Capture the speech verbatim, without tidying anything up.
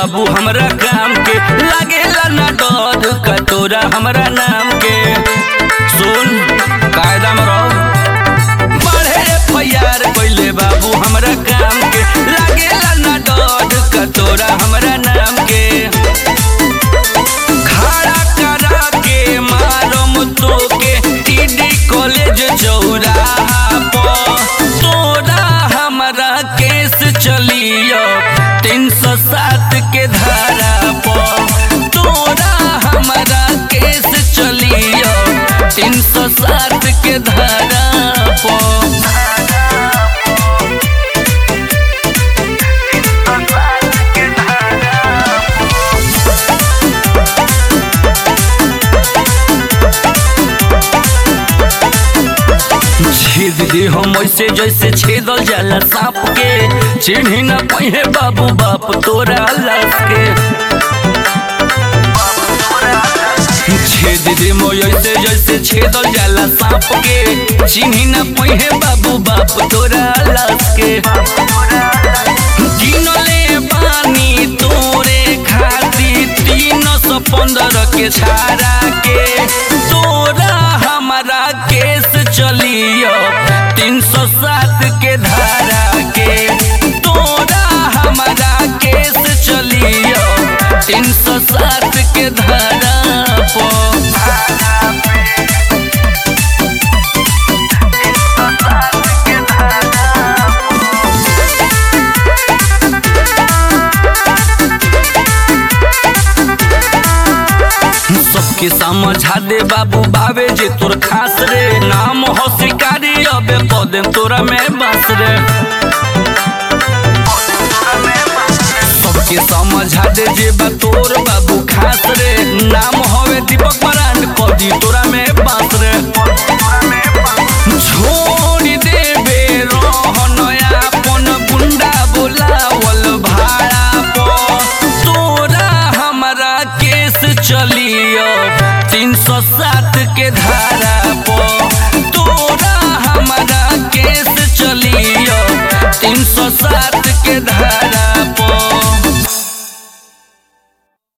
बाबू हमरा काम के, लागेला ना डर का तोरा हमरा नाम के। सुन कायदा में रहो, बढ़े एफआईआर कइले बाबू हमरा काम के, लागेला ना डर का तोरा हमरा नाम के। खड़ा करा के मारम तो के टीडी कॉलेज चौराहा पर, तोरा हमरा केस चलियो तीन सौ सात के धारा पर, तोरा हमरा केस चलियो तीन सौ सात के धारा पर। छेद दे हम ऐसे जैसे छेदल जाला सांप के, चिन्ह न पहे बाबू बाप तोरा लाश के। छेद दे मैं ऐसे जैसे छेदल जाला सांप के, चिन्ह न पहे बाबू बाप तोरा लाश के। गिनले पानी तोरे खाती तीन सौ पंद्रह के छाड़ा के, तोरा हमारा केस चलियो तीन सौ सात के धारा के, तोरा हमारा केस चलियो तीन सौ सात के धारा पर। सबके समझा दे बाबू बावे जे तोर खास रे, नाम हो शिकारी अबे पदे तोरा में बस रे। सबके समझा दे जे बा तोर बाबू खास रे, नाम होवे दीपक बरांड कदी तोरा में बस रे। छोड़ देबे रहन अपन गुंडा बोलावल भाड़ा पर, तोरा हमरा केस चलियो तीन सौ सात के धारा